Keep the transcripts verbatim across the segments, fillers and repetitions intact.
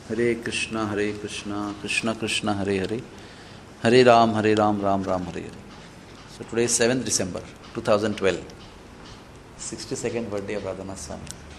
Hare Krishna, Hare Krishna, Krishna Krishna, Hare Hare, Hare Ram, Hare Ram, Ram Ram, Hare Hare. So today is seventh December twenty twelve, sixty-second birthday of Radhanath Swami.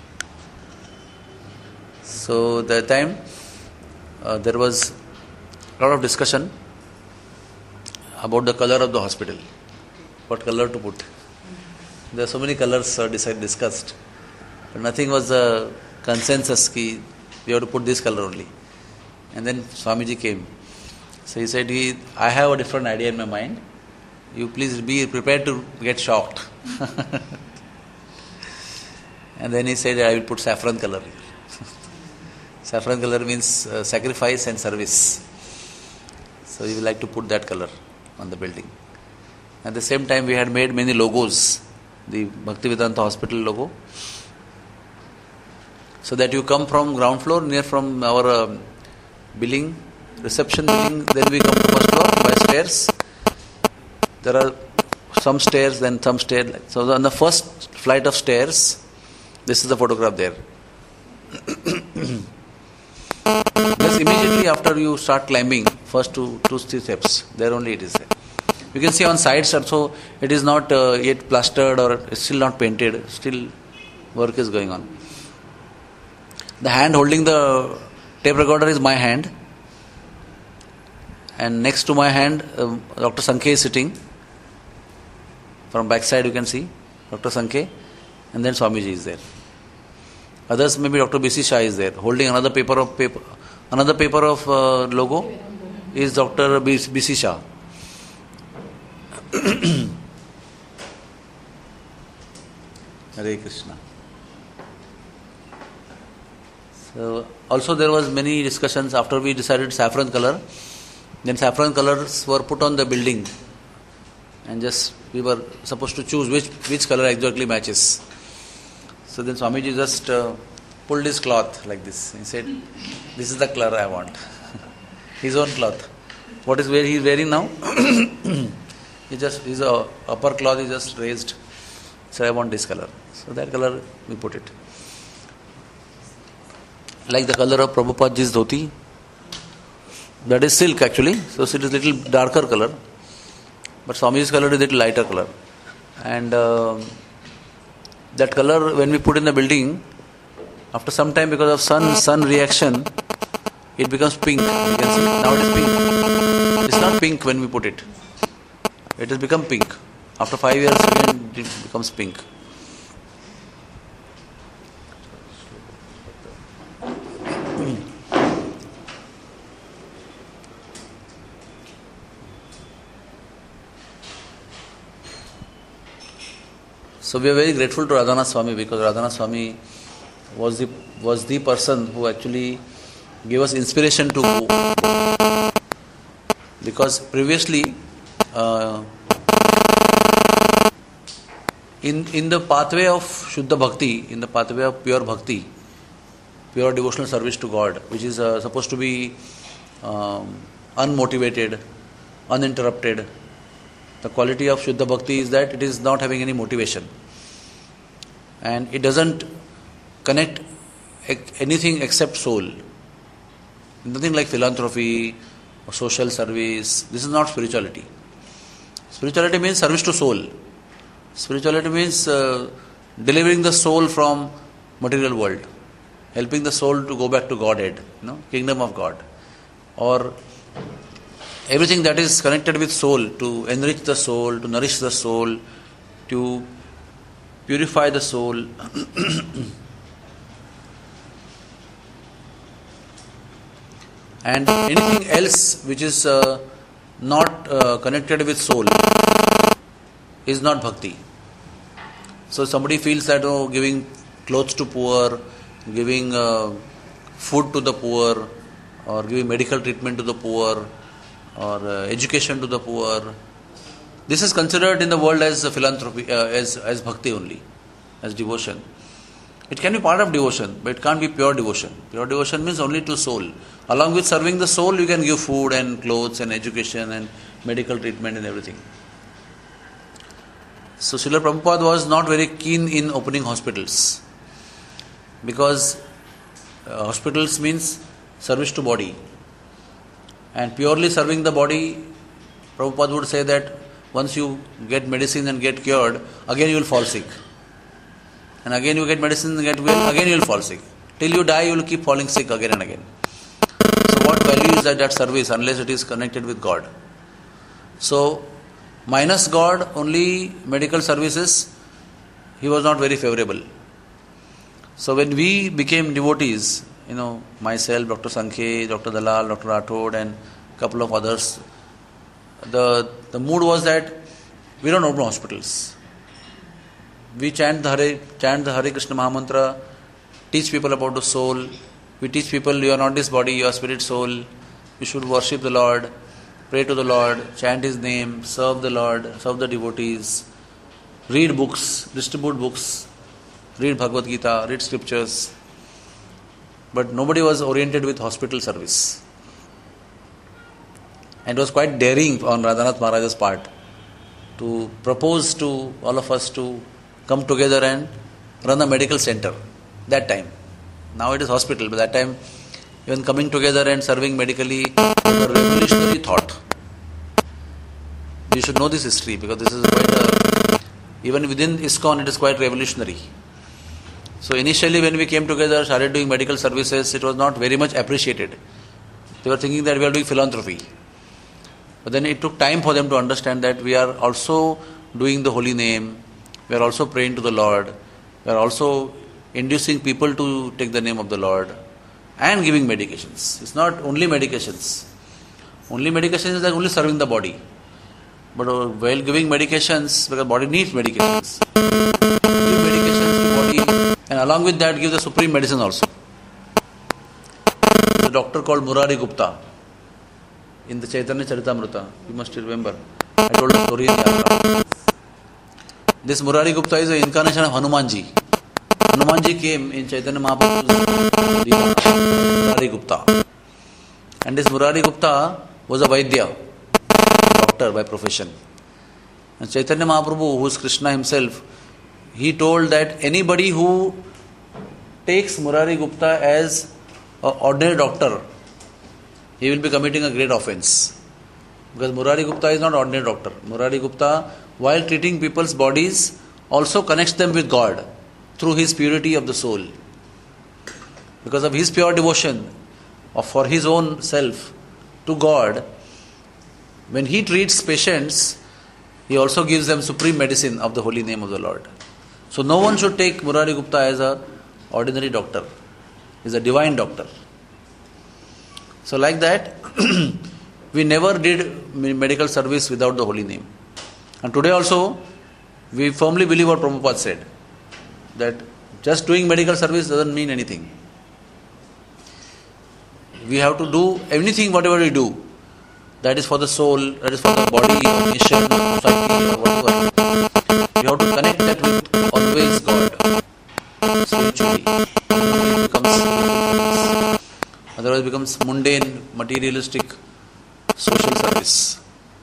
So that time uh, there was a lot of discussion about the color of the hospital. What color to put? There are so many colors uh, decided, discussed, but nothing was a consensus ki we have to put this color only. And then Swamiji came. So he said, he, I have a different idea in my mind. You please be prepared to get shocked. And then he said, I will put saffron color. Saffron color means uh, sacrifice and service. So he would like to put that color on the building. At the same time, we had made many logos. The Bhaktivedanta Hospital logo. So that you come from ground floor, near from our uh, billing, reception billing, then we come to first floor by stairs. There are some stairs, then some stairs. So on the first flight of stairs, this is the photograph there. Just immediately after you start climbing, first two, two, three steps, there only it is there. You can see on sides also, it is not uh, yet plastered or it's still not painted. Still work is going on. The hand holding the tape recorder is my hand. And next to my hand, uh, Doctor Sankhe is sitting. From backside you can see Doctor Sankhe. And then Swamiji is there. Others, maybe Doctor B C Shah is there. Holding another paper of paper. Another paper of uh, logo is Doctor B C Shah. Hare Krishna. So also there was many discussions after we decided saffron color. Then saffron colors were put on the building. And just we were supposed to choose which, which color exactly matches. So then Swamiji just uh, pulled his cloth like this. He said, this is the color I want. His own cloth. What is where he is wearing now? he just his uh, upper cloth is just raised. So I want this color. So that color we put it. Like the color of Prabhupadaji's dhoti. That is silk actually. So it is little darker color. But Swamiji's color is little lighter color. And uh, that color when we put in the building, after some time because of sun sun reaction, it becomes pink. You can see now it is pink. It's not pink when we put it. It has become pink. After five years again it becomes pink. So we are very grateful to Radhanath Swami because Radhanath Swami was the was the person who actually gave us inspiration to go. Because previously, uh, in in the pathway of Shuddha Bhakti, in the pathway of pure Bhakti, pure devotional service to God, which is uh, supposed to be um, unmotivated, uninterrupted. The quality of Shuddha Bhakti is that it is not having any motivation. And it doesn't connect anything except soul. Nothing like philanthropy or social service. This is not spirituality. Spirituality means service to soul. Spirituality means uh, delivering the soul from material world. Helping the soul to go back to Godhead, you know, kingdom of God. Or everything that is connected with soul, to enrich the soul, to nourish the soul, to purify the soul. And anything else which is uh, not uh, connected with soul is not bhakti. So somebody feels that oh, giving clothes to poor, giving uh, food to the poor, or giving medical treatment to the poor, or uh, education to the poor, this is considered in the world as a philanthropy, uh, as as bhakti only, as devotion. It can be part of devotion, but it can't be pure devotion. Pure devotion means only to soul. Along with serving the soul, you can give food and clothes and education and medical treatment and everything. So Srila Prabhupada was not very keen in opening hospitals, because uh, hospitals means service to body. And purely serving the body, Prabhupada would say that once you get medicine and get cured, again you will fall sick. And again you get medicine and get well, again you will fall sick. Till you die, you will keep falling sick again and again. So what value is that, that service unless it is connected with God? So, minus God, only medical services, he was not very favorable. So when we became devotees, you know, myself, Doctor Sankhe, Doctor Dalal, Doctor Rathod and a couple of others, the, the mood was that we don't open hospitals. We chant the Hare, chant the Hare Krishna Mahamantra, teach people about the soul. We teach people you are not this body, you are spirit soul. You should worship the Lord, pray to the Lord, chant His name, serve the Lord, serve the devotees, read books, distribute books, read Bhagavad Gita, read scriptures. But nobody was oriented with hospital service. And it was quite daring on Radhanath Maharaj's part to propose to all of us to come together and run a medical center. That time. Now it is hospital, but that time even coming together and serving medically was a revolutionary thought. You should know this history because this is quite a, even within ISKCON it is quite revolutionary. So initially when we came together, started doing medical services, it was not very much appreciated. They were thinking that we are doing philanthropy. But then it took time for them to understand that we are also doing the holy name, we are also praying to the Lord, we are also inducing people to take the name of the Lord and giving medications. It's not only medications. Only medications is like only serving the body. But while giving medications, because body needs medications, give medications to body and along with that give the supreme medicine also. There's a doctor called Murari Gupta in the Chaitanya Charitamrita. You must remember. I told the story in Yatra. This Murari Gupta is an incarnation of Hanumanji. Hanumanji came in Chaitanya Mahaprabhu's Murari Gupta. And this Murari Gupta was a Vaidya, doctor by profession. And Chaitanya Mahaprabhu, who is Krishna himself, he told that anybody who takes Murari Gupta as an ordinary doctor, he will be committing a great offense. Because Murari Gupta is not an ordinary doctor. Murari Gupta, while treating people's bodies, also connects them with God through his purity of the soul. Because of his pure devotion of for his own self to God, when he treats patients, he also gives them supreme medicine of the holy name of the Lord. So no one should take Murari Gupta as an ordinary doctor. He is a divine doctor. So like that, we never did medical service without the holy name. And today also, we firmly believe what Prabhupada said, that just doing medical service doesn't mean anything. We have to do anything, whatever we do, that is for the soul, that is for the body, or nation, or society, or whatever. We have to connect that with always God, spiritually. Otherwise it becomes, otherwise it becomes mundane, materialistic, social service.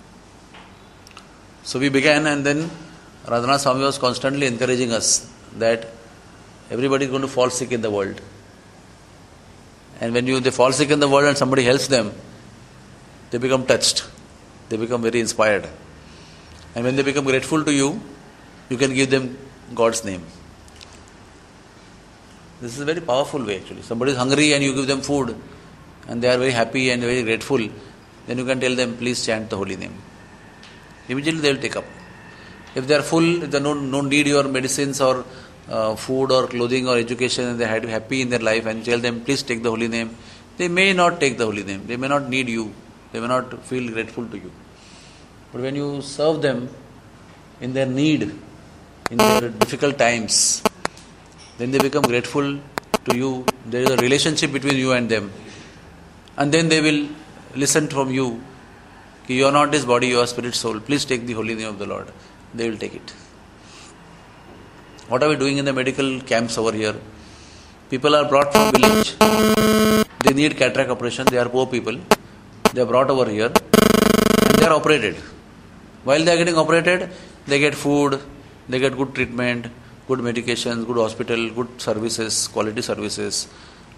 So we began, and then Radhanath Swami was constantly encouraging us that everybody is going to fall sick in the world. And when you they fall sick in the world and somebody helps them, they become touched. They become very inspired. And when they become grateful to you, you can give them God's name. This is a very powerful way actually. Somebody is hungry and you give them food and they are very happy and very grateful. Then you can tell them, please chant the holy name. Immediately they will take up. If they are full, if they don't, don't need your medicines or uh, food or clothing or education, and they are happy in their life, and you tell them, please take the holy name, they may not take the holy name. They may not need you. They may not feel grateful to you. But when you serve them in their need, in their difficult times, then they become grateful to you. There is a relationship between you and them. And then they will listen from you. You are not this body, you are spirit soul. Please take the holy name of the Lord. They will take it. What are we doing in the medical camps over here? People are brought from village. They need cataract operation. They are poor people. They are brought over here and they are operated. While they are getting operated, they get food, they get good treatment, good medications, good hospital, good services, quality services.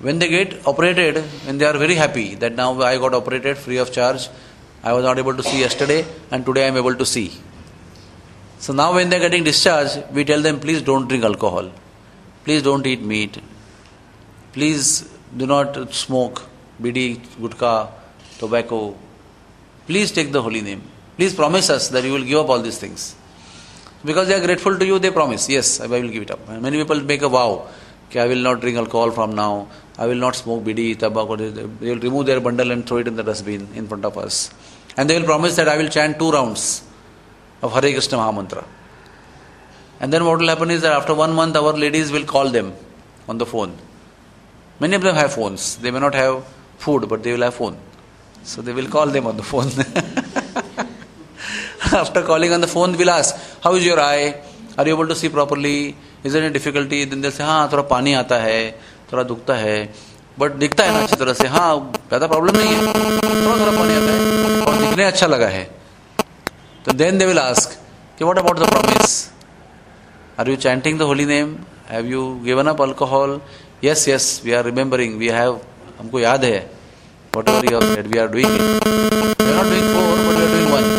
When they get operated, when they are very happy that now I got operated free of charge, I was not able to see yesterday and today I am able to see. So now when they are getting discharged, we tell them, please don't drink alcohol, please don't eat meat, please do not smoke bidi, gutka, tobacco, please take the holy name, please promise us that you will give up all these things. Because they are grateful to you, they promise, yes, I will give it up. Many people make a vow, okay, I will not drink alcohol from now, I will not smoke bidi, tobacco. They will remove their bundle and throw it in the dustbin in front of us. And they will promise that I will chant two rounds of Hare Krishna Mahamantra. And then what will happen is that after one month our ladies will call them on the phone. Many of them have phones. They may not have food, but they will have phone. So they will call them on the phone. After calling on the phone, we'll ask, how is your eye? Are you able to see properly? Is there any difficulty? Then they'll say, हाँ थोड़ा पानी आता है, थोड़ा दुखता है, but दिखता है ना अच्छी तरह से, हाँ ज़्यादा प्रॉब्लम नहीं है, थोड़ा थोड़ा पानी आता है और दिखने अच्छा लगा है. So then they will ask, okay, what about the promise? Are you chanting the holy name? Have you given up alcohol? Yes, yes, we are remembering. We have, हमको याद है. Whatever you have said, we are doing it. We are not doing four, but we are doing one.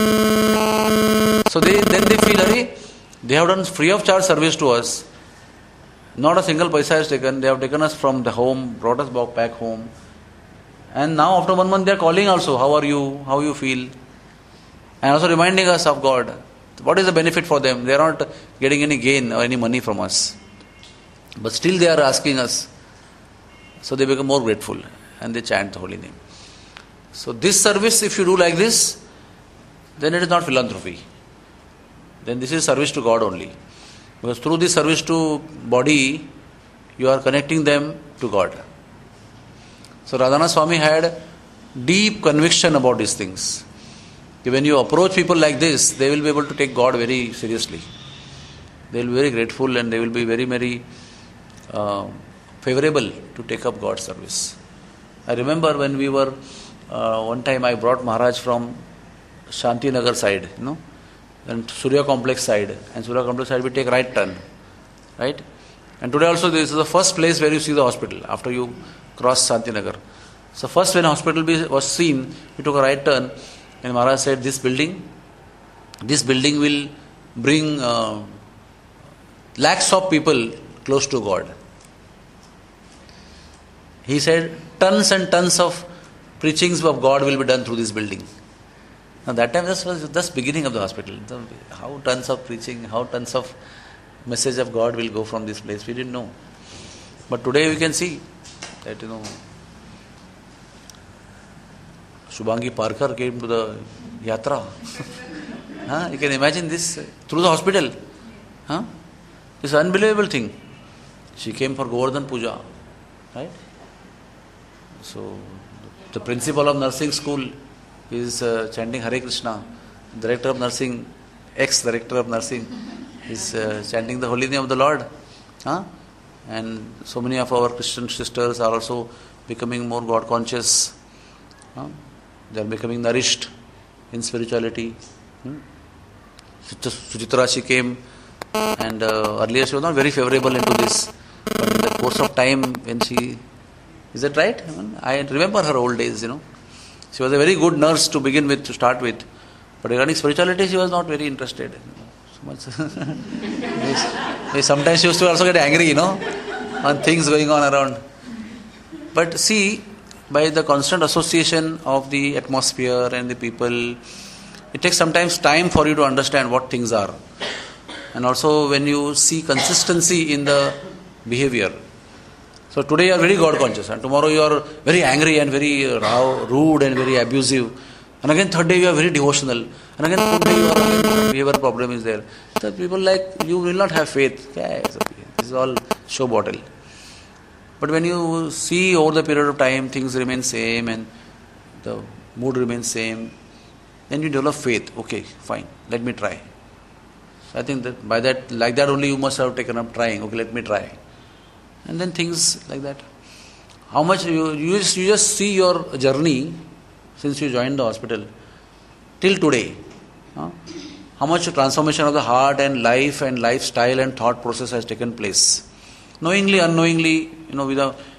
So they then they feel, Arey, they have done free of charge service to us. Not a single paisa is taken. They have taken us from the home, brought us back home. And now after one month they are calling also, how are you? How you feel? And also reminding us of God. What is the benefit for them? They are not getting any gain or any money from us. But still they are asking us. So they become more grateful and they chant the holy name. So this service, if you do like this, then it is not philanthropy. Then this is service to God only. Because through this service to body, you are connecting them to God. So Radhanath Swami had deep conviction about these things. When you approach people like this, they will be able to take God very seriously. They will be very grateful and they will be very, very uh, favorable to take up God's service. I remember when we were, uh, one time I brought Maharaj from Shantinagar side, you know, and Surya Complex side. And Surya Complex side we take right turn, right? And today also this is the first place where you see the hospital after you cross Shantinagar. So first when the hospital was seen, we took a right turn. And Maharaj said, this building, this building will bring uh, lakhs of people close to God. He said, tons and tons of preachings of God will be done through this building. Now that time, this was just beginning of the hospital. How tons of preaching, how tons of message of God will go from this place, we didn't know. But today we can see that, you know, Shubhangi Parker came to the yatra. huh? You can imagine this through the hospital. Huh? It's an unbelievable thing. She came for Govardhan Puja. Right? So, the principal of nursing school is uh, chanting Hare Krishna. Director of nursing, ex-director of nursing, is uh, chanting the holy name of the Lord. Huh? And so many of our Christian sisters are also becoming more God conscious. Huh? They are becoming nourished in spirituality. Hmm? Suchitra, she came and uh, earlier she was not very favorable into this. But in the course of time when she... Is that right? I, mean, I remember her old days, you know. She was a very good nurse to begin with, to start with. But regarding spirituality, she was not very interested. You know, so much. Sometimes she used to also get angry, you know, on things going on around. But see, by the constant association of the atmosphere and the people, it takes sometimes time for you to understand what things are. And also when you see consistency in the behavior. So today you are very God conscious and tomorrow you are very angry and very rude and very abusive. And again third day you are very devotional. And again fourth day you are again some behavior problem is there. So people like, you will not have faith. Okay, this is all show bottle. But when you see over the period of time things remain same and the mood remains same, then you develop faith. Okay, fine, let me try. So I think that by that, like that only you must have taken up trying. Okay, let me try. And then things like that. How much you, you, just, you just see your journey since you joined the hospital till today. Huh? How much transformation of the heart and life and lifestyle and thought process has taken place. Knowingly, unknowingly, you know, without,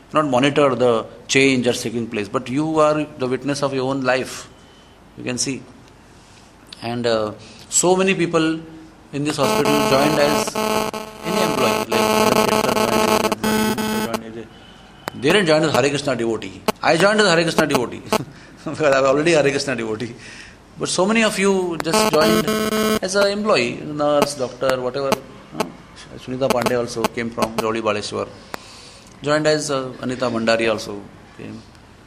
not monitor the change that's taking place, but you are the witness of your own life. You can see. And uh, so many people in this hospital joined as any employee. Like they didn't join as Hare Krishna devotee. I joined as Hare Krishna devotee because I was already a Hare Krishna devotee. But so many of you just joined as an employee, nurse, doctor, whatever. Sunita Pandey also came from Jodi Baleshwar. Joined as uh, Anita Bhandari also came.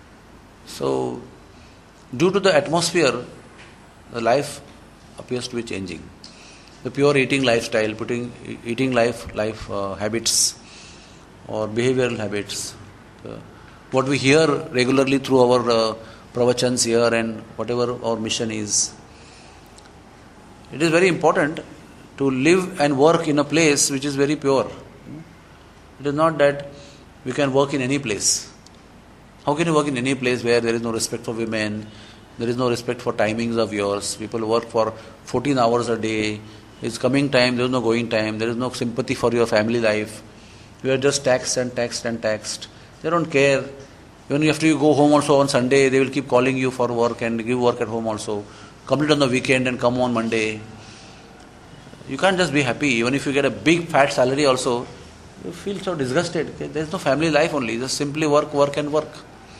So, due to the atmosphere, the life appears to be changing. The pure eating lifestyle, putting eating life life uh, habits or behavioral habits. Uh, what we hear regularly through our uh, pravachans here and whatever our mission is. It is very important to live and work in a place which is very pure. It is not that we can work in any place. How can you work in any place where there is no respect for women, there is no respect for timings of yours, people work for fourteen hours a day, it's coming time, there is no going time, there is no sympathy for your family life, you are just taxed and taxed and taxed. They don't care. Even after you go home also on Sunday, they will keep calling you for work and give work at home also. Complete on the weekend and come on Monday. You can't just be happy. Even if you get a big fat salary also, you feel so disgusted. Okay? There is no family life only. Just simply work, work and work.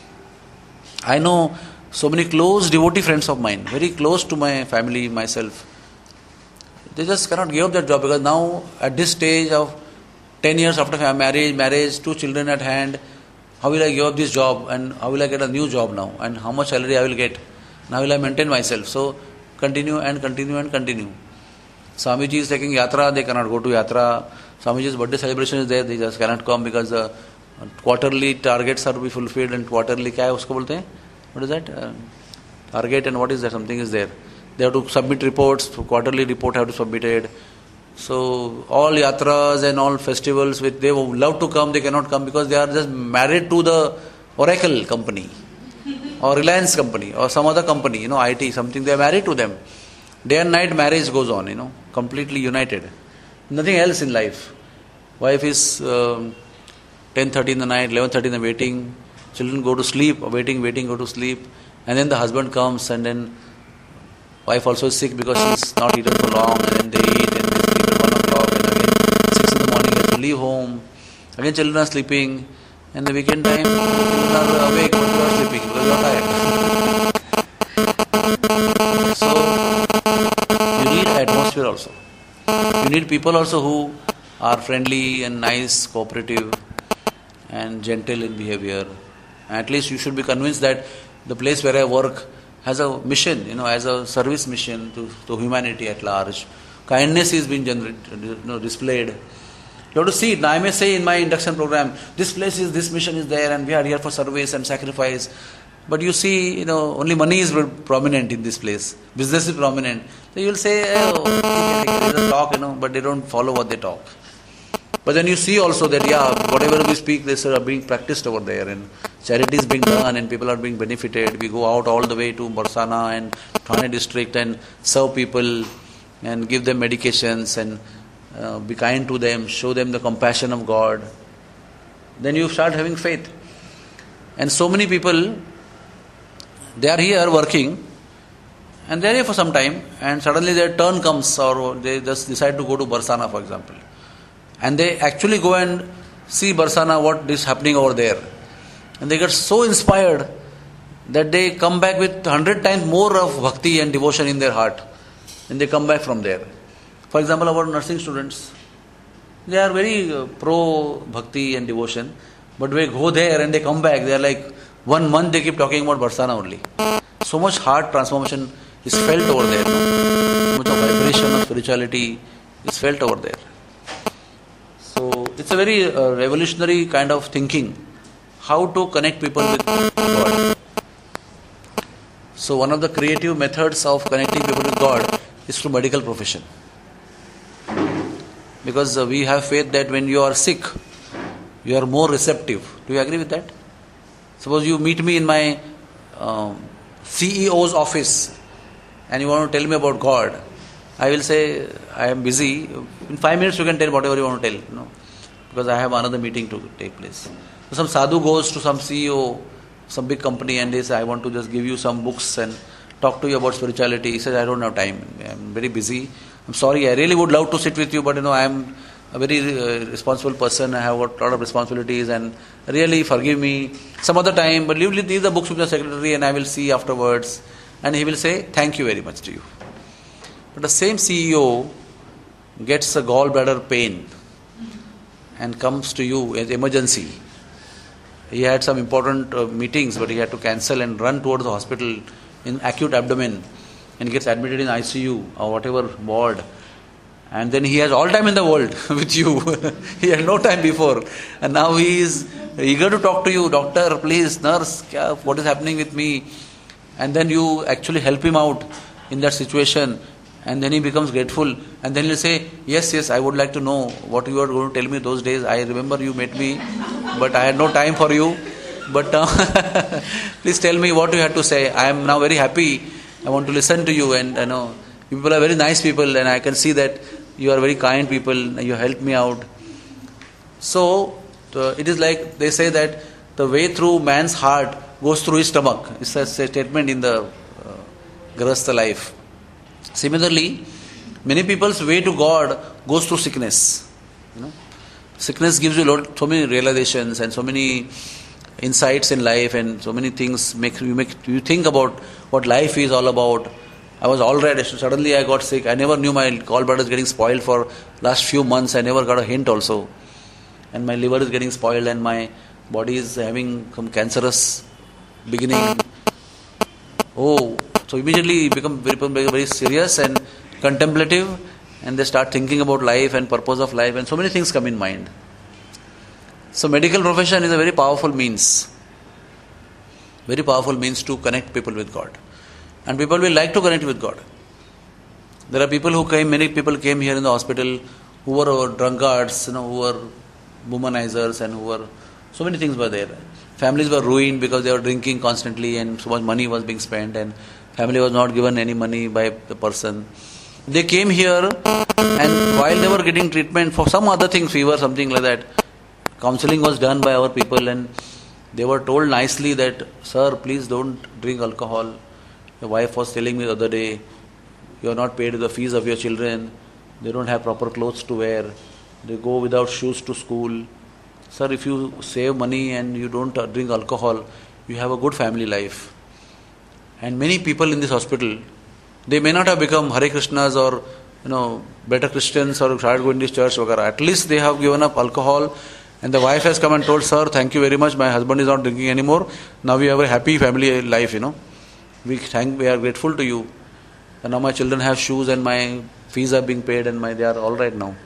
I know so many close devotee friends of mine, very close to my family, myself. They just cannot give up their job because now at this stage of ten years after marriage, marriage, two children at hand, how will I give up this job and how will I get a new job now and how much salary I will get and how will I maintain myself. So continue and continue and continue. Swamiji is taking yatra, they cannot go to yatra. Swamiji's birthday celebration is there, they just cannot come because the quarterly targets are to be fulfilled and quarterly kya hai usko bolte hain? What is that? Uh, target and what is that? Something is there. They have to submit reports, quarterly report have to submit it. So all yatras and all festivals which they would love to come, they cannot come because they are just married to the Oracle company or Reliance company or some other company, you know, I T, something, they are married to them. Day and night marriage goes on, you know, completely united. Nothing else in life. Wife is um, ten thirty in the night, eleven thirty in the waiting, children go to sleep, waiting, waiting, go to sleep, and then the husband comes and then wife also is sick because she's not eaten for long and then they eat and they sleep at one o'clock and again six in the morning they have to leave home. Again children are sleeping and the weekend time children are awake but you are sleeping because you are tired. So you need atmosphere also. You need people also who are friendly and nice, cooperative and gentle in behavior. At least you should be convinced that the place where I work has a mission, you know, as a service mission to, to humanity at large. Kindness is being generated, you know, displayed. You have to see it. Now I may say in my induction program, this place is, this mission is there and we are here for service and sacrifice. But you see, you know, only money is prominent in this place. Business is prominent. So you will say, oh, they just talk, you know, but they don't follow what they talk. But then you see also that, yeah, whatever we speak, this are being practiced over there and charity is being done and people are being benefited. We go out all the way to Barsana and Thane district and serve people and give them medications and uh, be kind to them, show them the compassion of God. Then you start having faith. And so many people, they are here working and they are here for some time and suddenly their turn comes or they just decide to go to Barsana, for example. And they actually go and see Barsana, what is happening over there. And they get so inspired that they come back with hundred times more of bhakti and devotion in their heart. And they come back from there. For example, our nursing students, they are very uh, pro bhakti and devotion. But they go there and they come back, they are like, one month they keep talking about Barsana only. So much heart transformation is felt over there. So much of vibration of spirituality is felt over there. So it's a very uh, revolutionary kind of thinking, how to connect people with God. So one of the creative methods of connecting people with God is through medical profession. Because uh, we have faith that when you are sick, you are more receptive. Do you agree with that? Suppose you meet me in my um, C E O's office and you want to tell me about God. I will say, I am busy. In five minutes you can tell whatever you want to tell, you know, because I have another meeting to take place. So some sadhu goes to some C E O, some big company, and they say, I want to just give you some books and talk to you about spirituality. He says, I don't have time. I'm very busy. I'm sorry, I really would love to sit with you, but you know, I'm a very uh, responsible person. I have got a lot of responsibilities, and really forgive me some other time, but leave, leave the books with the secretary and I will see afterwards. And he will say, thank you very much to you. But the same C E O gets a gallbladder pain and comes to you as emergency. He had some important uh, meetings, but he had to cancel and run towards the hospital in acute abdomen and gets admitted in I C U or whatever ward. And then he has all time in the world with you. He had no time before. And now he is eager to talk to you. Doctor, please, nurse, what is happening with me? And then you actually help him out in that situation. And then he becomes grateful. And then he'll say, yes, yes, I would like to know what you are going to tell me those days. I remember you met me, but I had no time for you. But uh, please tell me what you had to say. I am now very happy. I want to listen to you. And you know, people are very nice people, and I can see that you are very kind people. You helped me out. So uh, it is like they say that the way through man's heart goes through his stomach. It's a statement in the uh, Grahastha life. Similarly, many people's way to God goes through sickness. You know, sickness gives you lot, so many realizations and so many insights in life, and so many things make you make you think about what life is all about. I was all right. Suddenly I got sick. I never knew my gallbladder is getting spoiled for last few months. I never got a hint also. And my liver is getting spoiled and my body is having some cancerous beginning. Oh, so immediately become very, very serious and contemplative, and they start thinking about life and purpose of life, and so many things come in mind. So medical profession is a very powerful means. Very powerful means to connect people with God. And people will like to connect with God. There are people who came, many people came here in the hospital who were drunkards, you know, who were womanizers, and who were, so many things were there. Families were ruined because they were drinking constantly and so much money was being spent, and family was not given any money by the person. They came here, and while they were getting treatment for some other thing, fever, something like that, counseling was done by our people, and they were told nicely that, sir, please don't drink alcohol. Your wife was telling me the other day, you are not paid the fees of your children, they don't have proper clothes to wear, they go without shoes to school. Sir, if you save money and you don't drink alcohol, you have a good family life. And many people in this hospital, they may not have become Hare Krishnas or, you know, better Christians or started going to church, whatever. At least they have given up alcohol, and the wife has come and told, sir, thank you very much, my husband is not drinking anymore, now we have a happy family life, you know. We thank, we are grateful to you. And now my children have shoes and my fees are being paid, and my they are all right now.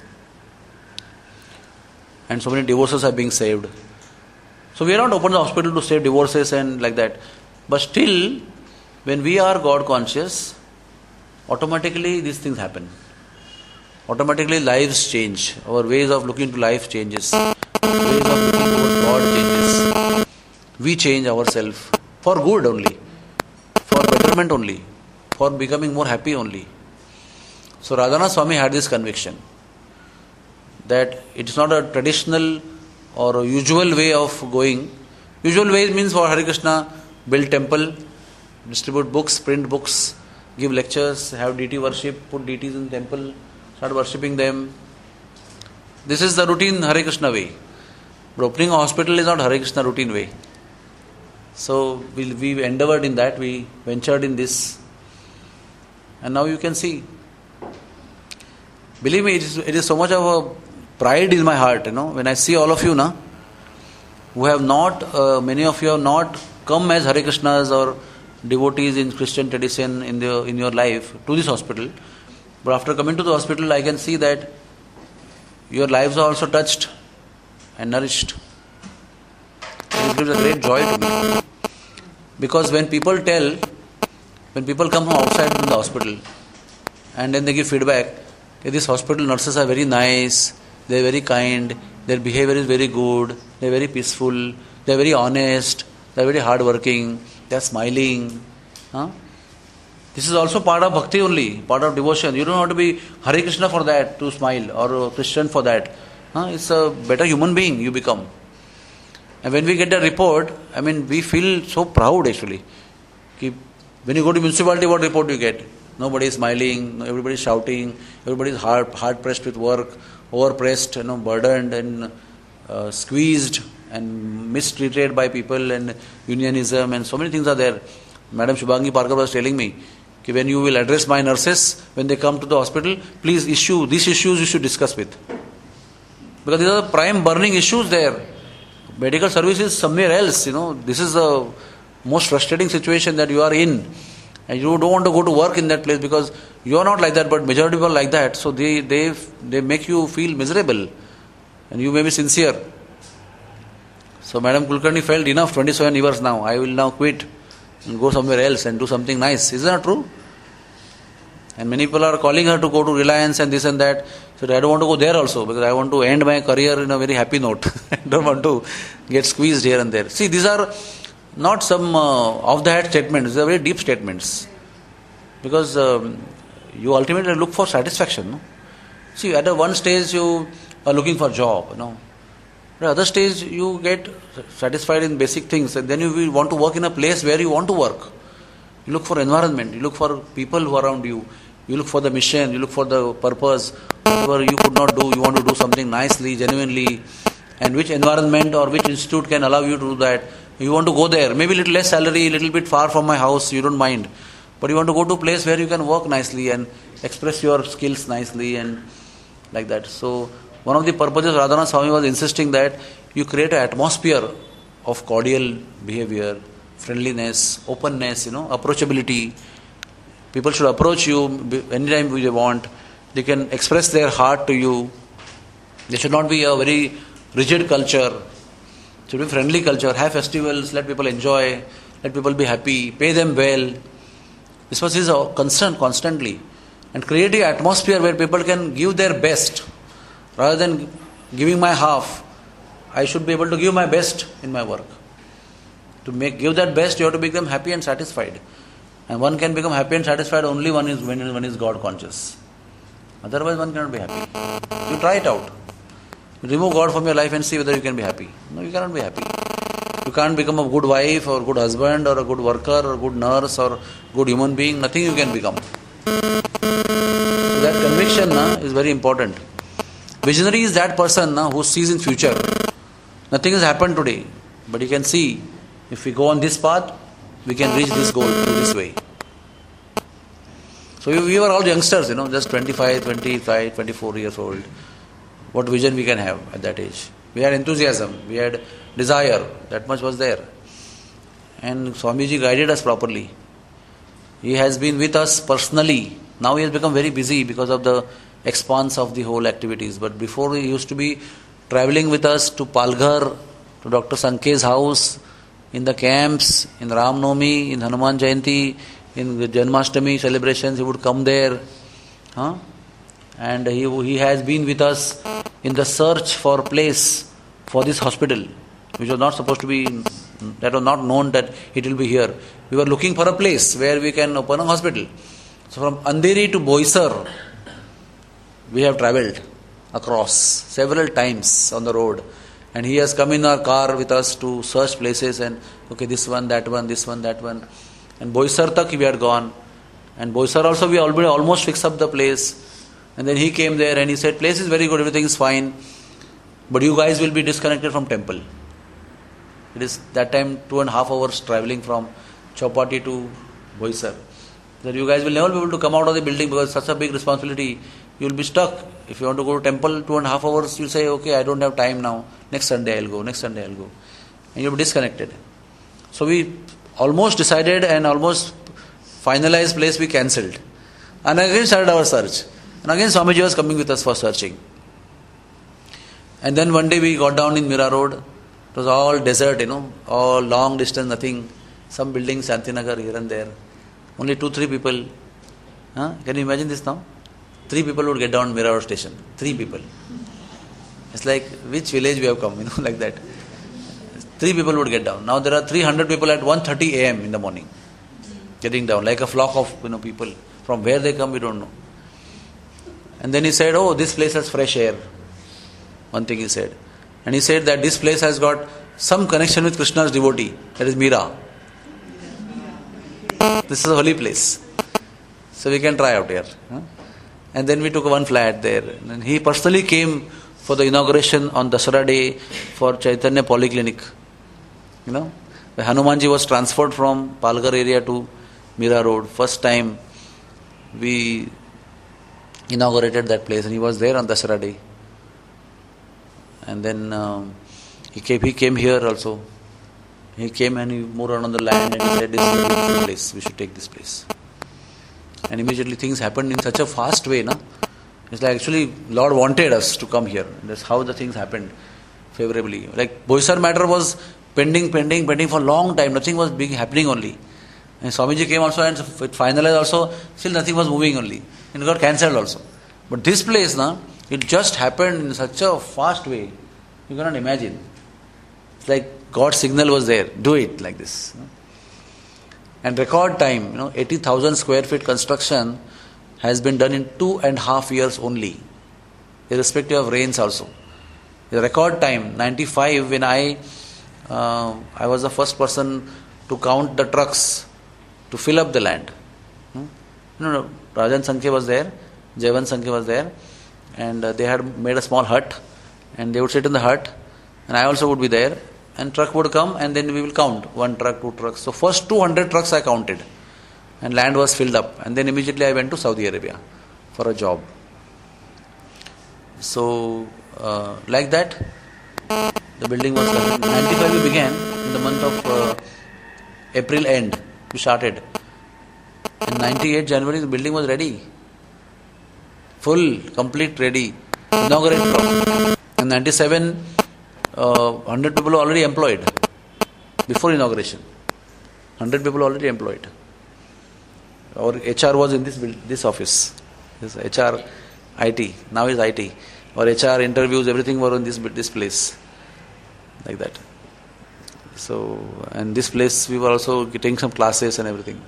And so many divorces are being saved. So we are not open the hospital to save divorces and like that. But still, when we are God conscious, automatically these things happen. Automatically lives change. Our ways of looking to life changes. Ways of looking towards God changes. We change ourselves for good only. For betterment only. For becoming more happy only. So Radhanath Swami had this conviction that it is not a traditional or a usual way of going. Usual way means for Hare Krishna, build temple, distribute books, print books, give lectures, have deity worship, put deities in temple, start worshipping them. This is the routine Hare Krishna way. But opening a hospital is not Hare Krishna routine way. So we, we endeavored in that, we ventured in this. And now you can see. Believe me, it is, it is so much of a pride in my heart, you know, when I see all of you, na, who have not, uh, many of you have not come as Hare Krishnas or devotees in Christian tradition in the in your life to this hospital. But after coming to the hospital, I can see that your lives are also touched and nourished. It gives a great joy to me. Because when people tell, when people come from outside from the hospital and then they give feedback, okay, this hospital nurses are very nice, they are very kind, their behavior is very good, they are very peaceful, they are very honest, they are very hardworking, they are smiling. Huh? This is also part of bhakti only, part of devotion. You don't have to be Hare Krishna for that, to smile, or a Christian for that. Huh? It's a better human being you become. And when we get the report, I mean, we feel so proud actually. When you go to municipality, what report do you get? Nobody is smiling, everybody is shouting, everybody is hard, hard pressed with work, overpressed, you know, burdened and uh, squeezed and mistreated by people, and unionism and so many things are there. Madam Shubhangi Parkar was telling me, that when you will address my nurses, when they come to the hospital, please issue, these issues you should discuss with. Because these are the prime burning issues there. Medical service is somewhere else, you know. This is the most frustrating situation that you are in. And you don't want to go to work in that place because you are not like that, but majority people are like that. So they, they, they make you feel miserable. And you may be sincere. So Madam Kulkarni felt enough, twenty-seven years now. I will now quit and go somewhere else and do something nice. Is that true? And many people are calling her to go to Reliance and this and that. So I don't want to go there also because I want to end my career in a very happy note. I don't want to get squeezed here and there. See, these are not some uh, off-the-head statements. These are very deep statements. Because um, you ultimately look for satisfaction. No? See, at a one stage you are looking for a job. You know? At the other stage you get satisfied in basic things. And then you will want to work in a place where you want to work. You look for environment. You look for people who are around you. You look for the mission, you look for the purpose, whatever you could not do, you want to do something nicely, genuinely, and which environment or which institute can allow you to do that. You want to go there, maybe a little less salary, a little bit far from my house, you don't mind. But you want to go to a place where you can work nicely and express your skills nicely and like that. So, one of the purposes Radhanath Swami was insisting that you create an atmosphere of cordial behavior, friendliness, openness, you know, approachability. People should approach you anytime they want. They can express their heart to you. There should not be a very rigid culture. It should be friendly culture. Have festivals, let people enjoy, let people be happy, pay them well. This was his concern constantly. And create an atmosphere where people can give their best. Rather than giving my half, I should be able to give my best in my work. To make give that best, you have to make them happy and satisfied. And one can become happy and satisfied only one is when one is God conscious. Otherwise one cannot be happy. You try it out. Remove God from your life and see whether you can be happy. No, you cannot be happy. You can't become a good wife or good husband or a good worker or a good nurse or good human being. Nothing you can become. So that conviction na, is very important. Visionary is that person na, who sees in future. Nothing has happened today. But you can see, if we go on this path, we can reach this goal through this way. So we, we were all youngsters, you know, just twenty-five, twenty-five, twenty-four years old. What vision we can have at that age? We had enthusiasm, we had desire, that much was there. And Swamiji guided us properly. He has been with us personally. Now he has become very busy because of the expanse of the whole activities. But before he used to be traveling with us to Palghar, to Doctor Sankhe's house, in the camps, in Ram Navami, in Hanuman Jayanti, in the Janmashtami celebrations, he would come there. Huh? And he, he has been with us in the search for place for this hospital, which was not supposed to be, that was not known that it will be here. We were looking for a place where we can open a hospital. So from Andheri to Boisar, we have travelled across several times on the road. And he has come in our car with us to search places and, okay, this one, that one, this one, that one. And Boisar tak we had gone. And Boisar also we already almost fixed up the place. And then he came there and he said, place is very good, everything is fine. But you guys will be disconnected from temple. It is that time two and a half hours travelling from Chowpatty to Boisar. That you guys will never be able to come out of the building because it's such a big responsibility. You will be stuck. If you want to go to temple two and a half hours, you say, okay, I don't have time now. Next Sunday I'll go, next Sunday I'll go. And you'll be disconnected. So we almost decided and almost finalized place we cancelled. And again started our search. And again Swamiji was coming with us for searching. And then one day we got down in Mira Road. It was all desert, you know, all long distance, nothing. Some buildings, Shantinagar here and there. Only two, three people. Huh? Can you imagine this now? Three people would get down Mira Road station. Three people. It's like, which village we have come, you know, like that. Three people would get down. Now there are three hundred people at one thirty a.m. in the morning. Getting down, like a flock of, you know, people. From where they come, we don't know. And then he said, oh, this place has fresh air. One thing he said. And he said that this place has got some connection with Krishna's devotee, that is Meera. This is a holy place. So we can try out here. Huh? And then we took one flat there. And he personally came for the inauguration on Dasara day for Chaitanya Polyclinic. You know, where Hanumanji was transferred from Palghar area to Meera Road. First time we inaugurated that place, and he was there on Dasara day. And then um, he came. He came here also. He came and he moved around on the land and he said, "This is a beautiful place. We should take this place." And immediately things happened in such a fast way, no? It's like actually Lord wanted us to come here. That's how the things happened favorably. Like Boisar matter was pending, pending, pending for a long time. Nothing was being happening only. And Swamiji came also and it finalized also. Still nothing was moving only. And it got cancelled also. But this place, na, it just happened in such a fast way. You cannot imagine. It's like God's signal was there. Do it like this. You know? And record time, you know, eighty thousand square feet construction has been done in two and a half years only, irrespective of rains also. The record time, ninety-five, when I uh, I was the first person to count the trucks to fill up the land. Hmm? No, no, Rajan Sankhe was there, Jaivan Sankhe was there, and uh, they had made a small hut, and they would sit in the hut, and I also would be there. And truck would come and then we will count. One truck, two trucks. So first two hundred trucks I counted. And land was filled up. And then immediately I went to Saudi Arabia for a job. So uh, like that, the building was done. In ninety-five we began. In the month of uh, April end, we started. In ninety-eight January the building was ready. Full, complete ready. Inaugurated process. In ninety-seven Uh, one hundred people already employed before inauguration. one hundred people already employed. Our H R was in this this office. This H R, I T. Now is I T. Our H R interviews, everything were in this this place. Like that. So, and this place we were also getting some classes and everything.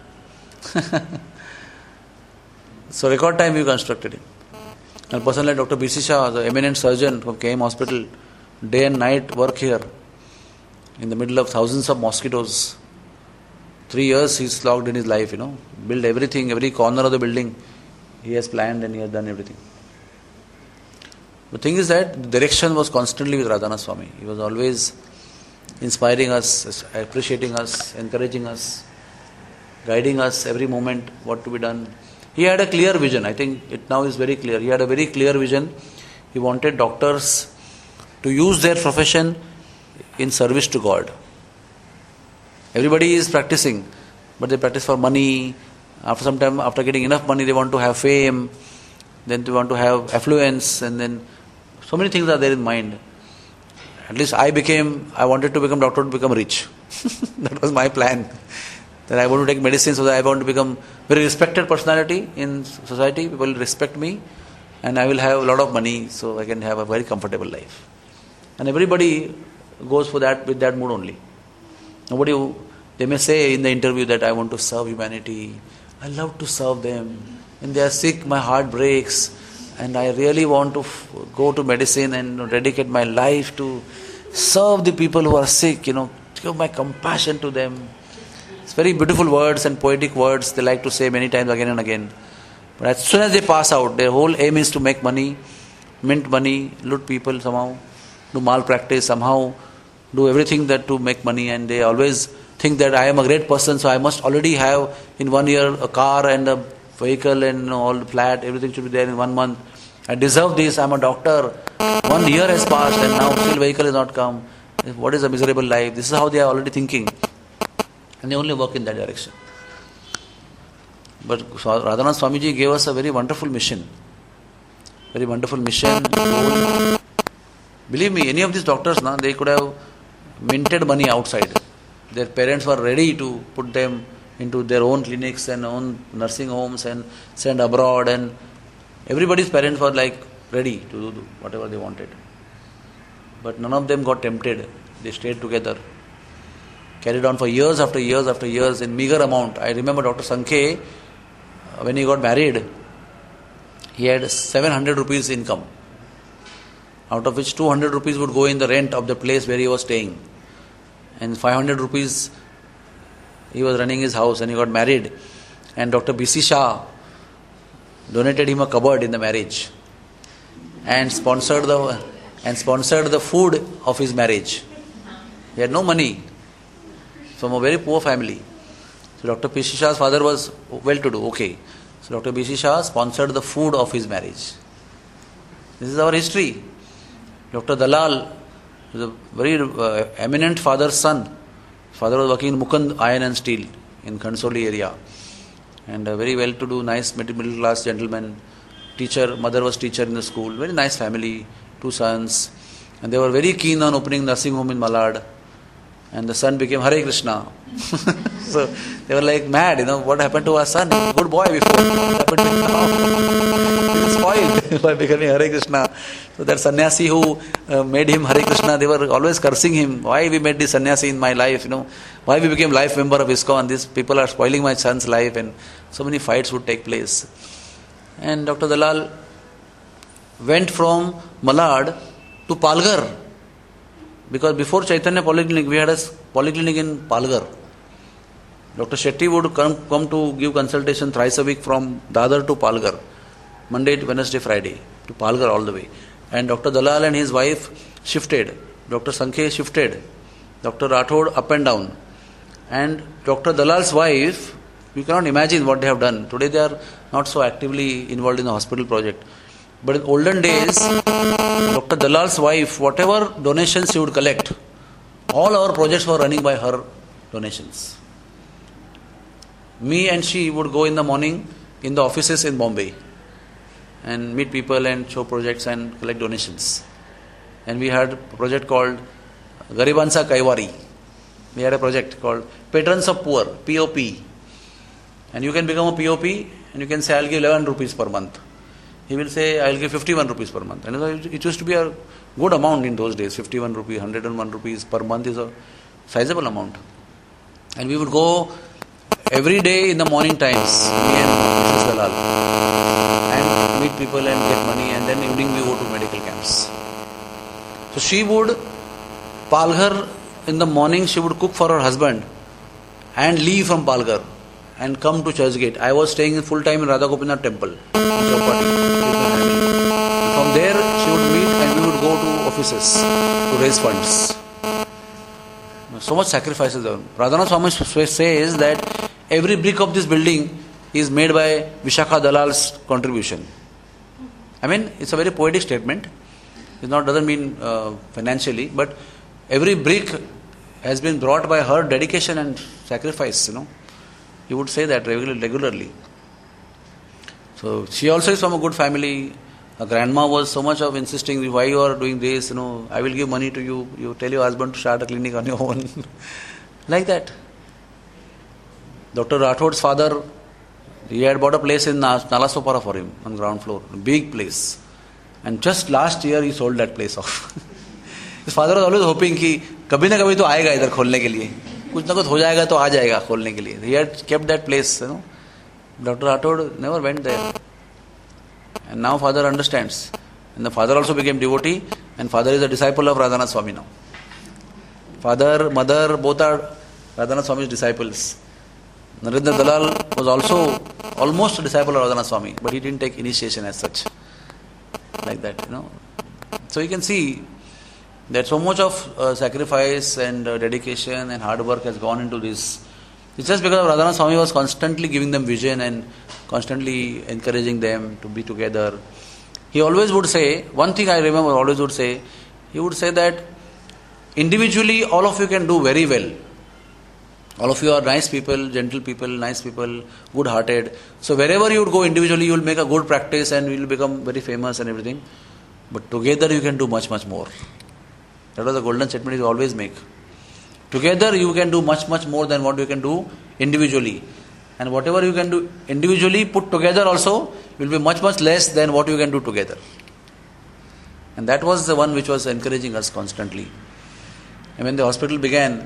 So record time we constructed it. And a person like Doctor B C Shah, the eminent surgeon from K M Hospital, day and night work here in the middle of thousands of mosquitoes. Three years he's logged in his life, you know. Build everything, every corner of the building he has planned and he has done everything. The thing is that the direction was constantly with Radhanath Swami. He was always inspiring us, appreciating us, encouraging us, guiding us every moment what to be done. He had a clear vision. I think it now is very clear. He had a very clear vision. He wanted doctors to use their profession in service to God. Everybody is practicing, but they practice for money. After some time, after getting enough money, they want to have fame, then they want to have affluence, and then so many things are there in mind. At least I became, I wanted to become doctor to become rich. That was my plan. That I want to take medicine so that I want to become very respected personality in society. People will respect me, and I will have a lot of money, so I can have a very comfortable life. And everybody goes for that with that mood only. Nobody, they may say in the interview that I want to serve humanity. I love to serve them. When they are sick, my heart breaks. And I really want to f- go to medicine and dedicate my life to serve the people who are sick, you know, give my compassion to them. It's very beautiful words and poetic words they like to say many times again and again. But as soon as they pass out, their whole aim is to make money, mint money, loot people somehow, do malpractice, somehow do everything that to make money, and they always think that I am a great person, so I must already have in one year a car and a vehicle and you know, all the flat, everything should be there in one month. I deserve this, I am a doctor. One year has passed and now still vehicle has not come. What is a miserable life? This is how they are already thinking. And they only work in that direction. But Radhanath Swamiji gave us a very wonderful mission. Very wonderful mission. Believe me, any of these doctors, na, they could have minted money outside. Their parents were ready to put them into their own clinics and own nursing homes and send abroad, and everybody's parents were like ready to do whatever they wanted. But none of them got tempted. They stayed together. Carried on for years after years after years in meager amount. I remember Doctor Sankhe, when he got married, he had seven hundred rupees income, out of which two hundred rupees would go in the rent of the place where he was staying. and five hundred rupees he was running his house, and he got married, and Doctor B C Shah donated him a cupboard in the marriage and sponsored the and sponsored the food of his marriage. He had no money, from a very poor family. So Doctor B C Shah's father was well-to-do. Okay, so Doctor B C Shah sponsored the food of his marriage. This is our history. Doctor Dalal was a very uh, eminent father's son. Father was working in Mukund Iron and Steel in Khansoli area, and a very well-to-do, nice middle-class gentleman. Teacher, mother was teacher in the school. Very nice family, two sons, and they were very keen on opening nursing home in Malad. And the son became Hare Krishna. So they were like mad, you know, what happened to our son? Good boy before. What happened to him now? He was spoiled by becoming Hare Krishna. So that sannyasi who uh, made him Hare Krishna, they were always cursing him. Why we made this sannyasi in my life, you know? Why we became life member of ISKCON? These people are spoiling my son's life, and so many fights would take place. And Doctor Dalal went from Malad to Palghar. Because before Chaitanya Polyclinic, we had a polyclinic in Palghar. Doctor Shetty would come, come to give consultation thrice a week from Dadar to Palghar. Monday, Wednesday, Friday. To Palghar all the way. And Doctor Dalal and his wife shifted. Doctor Sankhe shifted. Doctor Rathod up and down. And Doctor Dalal's wife, you cannot imagine what they have done. Today they are not so actively involved in the hospital project. But in olden days, Doctor Dalal's wife, whatever donations she would collect, all our projects were running by her donations. Me and she would go in the morning in the offices in Bombay and meet people and show projects and collect donations. And we had a project called Garibansa Kaiwari. We had a project called Patrons of Poor, P O P. And you can become a P O P and you can say, I'll give eleven rupees per month. He will say, I'll give fifty-one rupees per month. And it used to be a good amount in those days. fifty-one rupees, one hundred one rupees per month is a sizable amount. And we would go every day in the morning times, me and Missus Dalal, and meet people and get money, and then evening we go to medical camps. So she would, Palghar, in the morning she would cook for her husband and leave from Palghar and come to Churchgate. I was staying full time in Radha Gopinath temple. From there she would meet and we would go to offices to raise funds. So much sacrifices there. Radhanath Swami says that every brick of this building is made by Vishakha Dalal's contribution. I mean, it's a very poetic statement. It not doesn't mean uh, financially, but every brick has been brought by her dedication and sacrifice, you know. He would say that regularly. regularly. So she also is from a good family. Her grandma was so much of insisting, why you are doing this, you know, I will give money to you, you tell your husband to start a clinic on your own. Like that. Doctor Rathod's father, he had bought a place in Nalasopara for him on ground floor, a big place. And just last year he sold that place off. His father was always hoping कि कभी ना कभी तो आएगा इधर खोलने के लिए, कुछ ना कुछ हो जाएगा तो आ जाएगा खोलने के लिए. He had kept that place, you know. Doctor Rathod never went there. And now father understands. And the father also became devotee, and father is a disciple of Radhanath Swami now. Father, mother, both are Radhanath Swami's disciples. Narendra Dalal was also almost a disciple of Radhanath Swami, but he didn't take initiation as such. Like that, you know. So you can see that so much of uh, sacrifice and uh, dedication and hard work has gone into this. It's just because Radhanath Swami was constantly giving them vision and constantly encouraging them to be together. He always would say, one thing I remember always would say, he would say that individually all of you can do very well. All of you are nice people, gentle people, nice people, good-hearted. So wherever you would go individually, you will make a good practice and you will become very famous and everything. But together you can do much, much more. That was the golden statement he always make. Together you can do much, much more than what you can do individually. And whatever you can do individually, put together also, will be much, much less than what you can do together. And that was the one which was encouraging us constantly. And when the hospital began,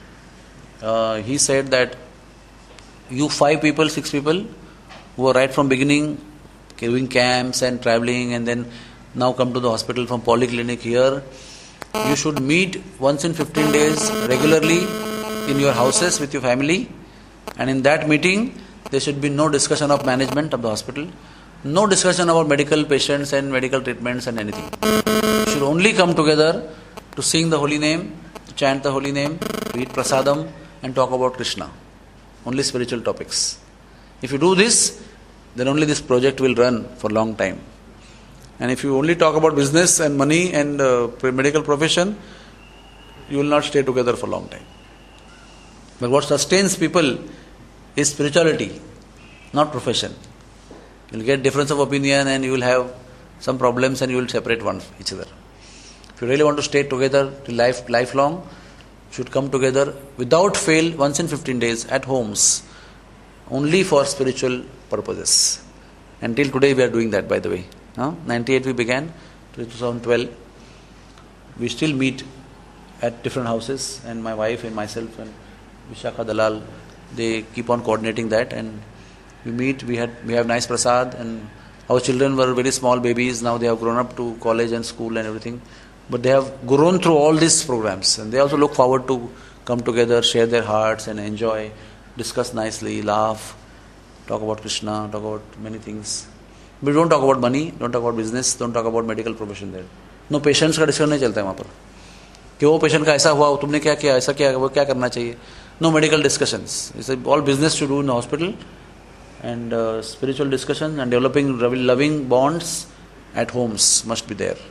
uh, he said that you five people, six people, who were right from beginning, doing camps and traveling, and then now come to the hospital from polyclinic here, You should meet once in fifteen days regularly in your houses with your family, and in that meeting there should be no discussion of management of the hospital, no discussion about medical patients and medical treatments and anything. You should only come together to sing the holy name, to chant the holy name, to eat prasadam and talk about Krishna. Only spiritual topics. If you do this, then only this project will run for a long time. And if you only talk about business and money and uh, medical profession, you will not stay together for a long time. But what sustains people is spirituality, not profession. You will get difference of opinion and you will have some problems and you will separate one each other. If you really want to stay together till life lifelong, you should come together without fail once in fifteen days at homes, only for spiritual purposes. Until today we are doing that, by the way. No? ninety-eight we began, twenty twelve. We still meet at different houses, and my wife and myself and Vishakha Dalal, they keep on coordinating that, and we meet, we had we have nice prasad, and our children were very small babies, now they have grown up to college and school and everything, but they have grown through all these programs, and they also look forward to come together, share their hearts and enjoy, discuss nicely, laugh, talk about Krishna, talk about many things. But don't talk about money, don't talk about business, don't talk about medical profession there. No patients का discussion नहीं चलता है वहाँ पर कि वो patient का ऐसा हुआ, तुमने क्या किया, ऐसा क्या, वो क्या करना चाहिए. No medical discussions. It's all business to do in the hospital, and uh, spiritual discussion and developing loving bonds at homes must be there.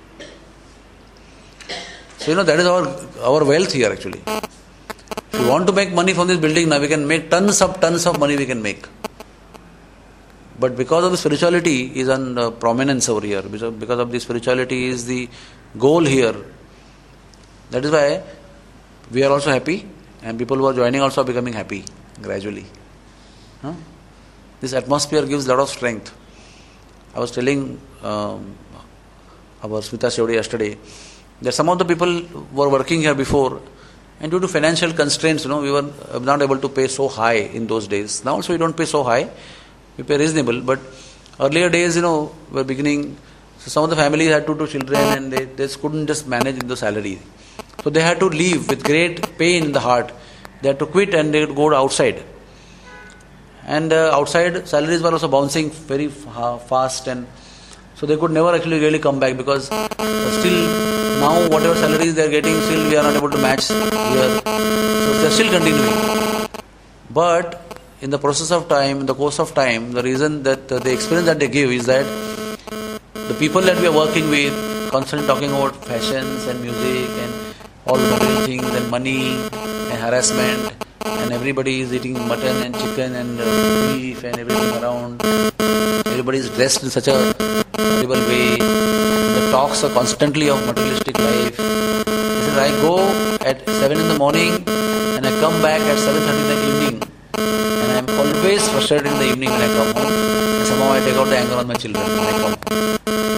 So you know that is our our wealth here actually. If you want to make money from this building, now we can make tons of tons of money we can make. But because of the spirituality is on uh, prominence over here, because of the spirituality is the goal here. That is why we are also happy, and people who are joining also are becoming happy gradually. Huh? This atmosphere gives a lot of strength. I was telling um, our Smita Shevde yesterday that some of the people were working here before, and due to financial constraints, you know, we were not able to pay so high in those days. Now also we don't pay so high, we pay reasonable, but earlier days, you know, were beginning, so some of the families had two, two children and they, they couldn't just manage the salary. So they had to leave with great pain in the heart. They had to quit and they would go outside. And uh, outside salaries were also bouncing very fast, and so they could never actually really come back, because uh, still now whatever salaries they are getting, still we are not able to match here. So they are still continuing. But in the process of time, in the course of time, the reason that uh, the experience that they give is that the people that we are working with constantly talking about fashions and music and all material things and money and harassment, and everybody is eating mutton and chicken and uh, beef and everything around. Everybody is dressed in such a terrible way. The talks are constantly of materialistic life. He says, I go at seven in the morning and I come back at seven thirty in the evening, and I am always frustrated in the evening when I come home, and somehow I take out the anger on my children when I come home.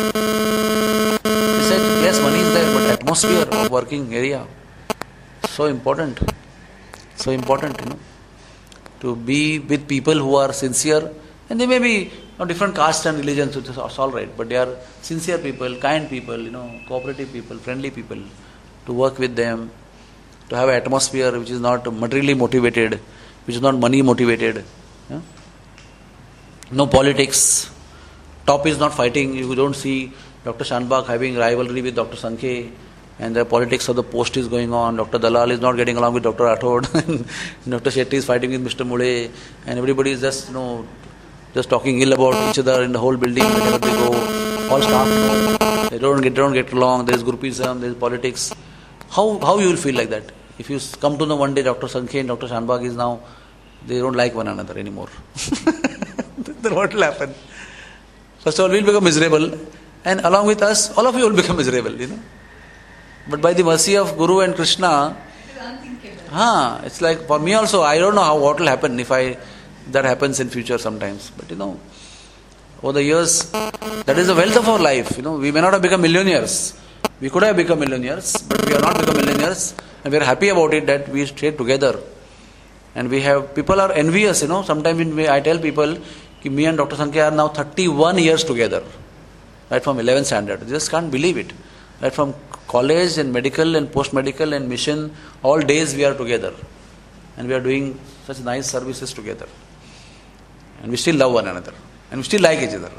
He said, yes, money is there, but atmosphere of working area, so important. So important, you know, to be with people who are sincere, and they may be of different castes and religions, which is all right, but they are sincere people, kind people, you know, cooperative people, friendly people, to work with them, to have an atmosphere which is not materially motivated, which is not money motivated. Yeah? No politics. Top is not fighting. You don't see Doctor Shanbag having rivalry with Doctor Sankhe, and the politics of the post is going on. Doctor Dalal is not getting along with Doctor Rathod. Doctor Shetty is fighting with Mister Mule, and everybody is just, you know, just talking ill about each other in the whole building whenever they go. All staff, you know, they don't get, don't get along. There is groupism, there is politics. How how you will feel like that? If you come to know one day Doctor Sankhe and Doctor Shanbag is now, they don't like one another anymore. Then what will happen? First of all, we will become miserable, and along with us, all of you will become miserable, you know. But by the mercy of Guru and Krishna, it is unthinkable. Huh, it's like for me also, I don't know how what will happen if I that happens in future sometimes. But you know, over the years, that is the wealth of our life. You know, we may not have become millionaires. We could have become millionaires, but we have not become millionaires, and we are happy about it that we stayed together. And we have, people are envious, you know. Sometimes in, I tell people, ki me and Doctor Sankhe are now thirty-one years together, right from eleventh standard. They just can't believe it. Right from college and medical and post-medical and mission, all days we are together. And we are doing such nice services together. And we still love one another. And we still like each other.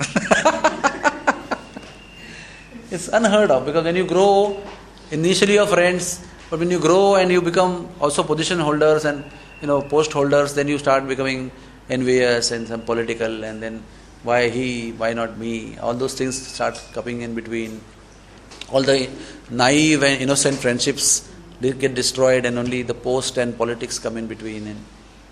It's unheard of, because when you grow, initially you're friends, but when you grow and you become also position holders and you know post holders, then you start becoming envious and some political, and then why he, why not me? All those things start coming in between. All the naive and innocent friendships get destroyed, and only the post and politics come in between. And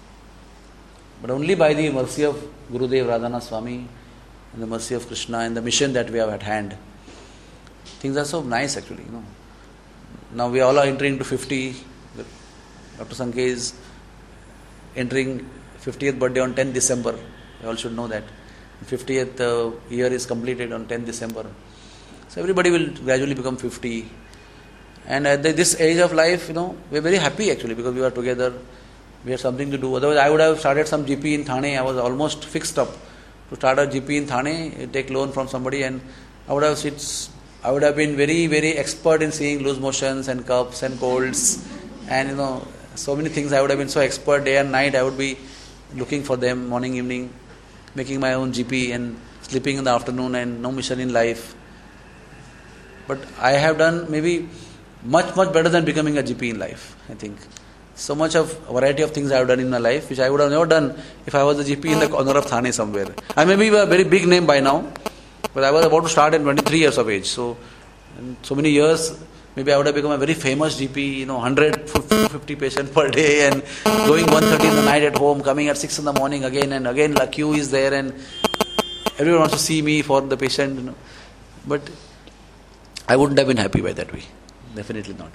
but only by the mercy of Gurudev Radhanath Swami and the mercy of Krishna and the mission that we have at hand, things are so nice actually. You know. Now we all are entering to fifty. Doctor Sankhe is entering fiftieth birthday on tenth December. You all should know that. fiftieth uh, year is completed on tenth December. So everybody will gradually become fifty. And at the, this age of life, you know, we are very happy actually, because we are together. We have something to do. Otherwise, I would have started some G P in Thane. I was almost fixed up to start a G P in Thane, take loan from somebody, and I would have it's, I would have been very, very expert in seeing loose motions and cups and colds, and you know, so many things. I would have been so expert day and night. I would be looking for them morning, evening, making my own G P and sleeping in the afternoon, and no mission in life. But I have done maybe much, much better than becoming a G P in life, I think. So much of variety of things I have done in my life, which I would have never done if I was a G P in the corner of Thane somewhere. I may be a very big name by now, but I was about to start at twenty-three years of age. So, in so many years, maybe I would have become a very famous G P, you know, one hundred fifty patients per day, and going one thirty in the night at home, coming at six in the morning again, and again the queue is there, and everyone wants to see me for the patient, you know. But I wouldn't have been happy by that way. Definitely not.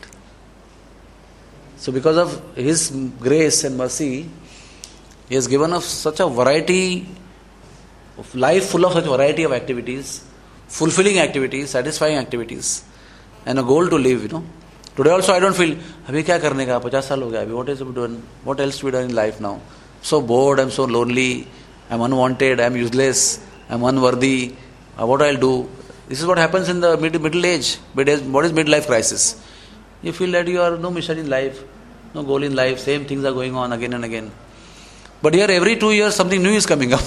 So because of His grace and mercy, He has given us such a variety of life, full of such variety of activities, fulfilling activities, satisfying activities, and a goal to live, you know. Today also I don't feel, abhi kya karne ka, fifty saal ho gaya, what is to be done, what else to be done in life now? So bored, I'm so lonely, I'm unwanted, I'm useless, I'm unworthy, uh, what I'll do? This is what happens in the mid- middle age. What is midlife crisis? You feel that you are no mission in life, no goal in life, same things are going on again and again. But here every two years something new is coming up.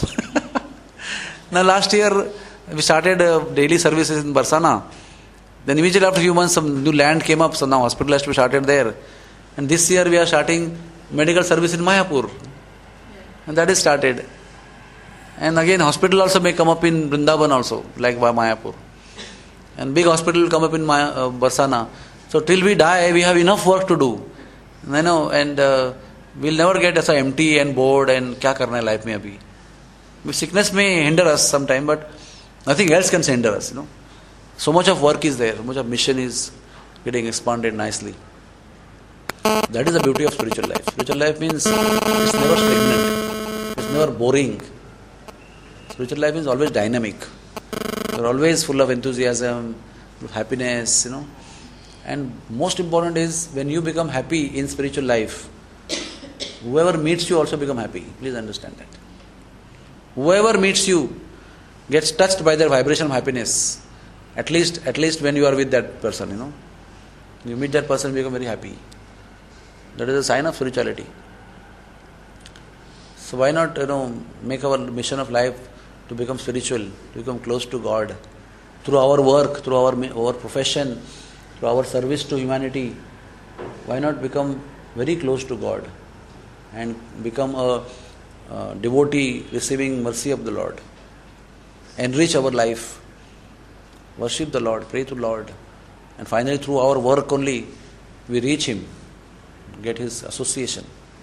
Now last year we started uh, daily services in Barsana. Then immediately after a few months some new land came up, so now hospital has to be started there. And this year we are starting medical service in Mayapur. And that is started. And again hospital also may come up in Vrindavan also, like Mayapur. And big hospital will come up in Maya, uh, Barsana. So till we die, we have enough work to do. You know, and uh, we'll never get as empty and bored and kya karna hai life mein abhi. Sickness may hinder us sometime, but nothing else can hinder us, you know. So much of work is there, so much of mission is getting expanded nicely. That is the beauty of spiritual life. Spiritual life means it's never stagnant, it's never boring. Spiritual life is always dynamic. You're always full of enthusiasm, of happiness, you know. And most important is when you become happy in spiritual life, whoever meets you also become happy. Please understand that. Whoever meets you gets touched by their vibration of happiness. At least, at least when you are with that person, you know. You meet that person, you become very happy. That is a sign of spirituality. So why not, you know, make our mission of life to become spiritual, to become close to God, through our work, through our our profession, through our service to humanity. Why not become very close to God and become a, a devotee receiving mercy of the Lord, enrich our life, worship the Lord, pray to the Lord, and finally through our work only we reach Him, get His association.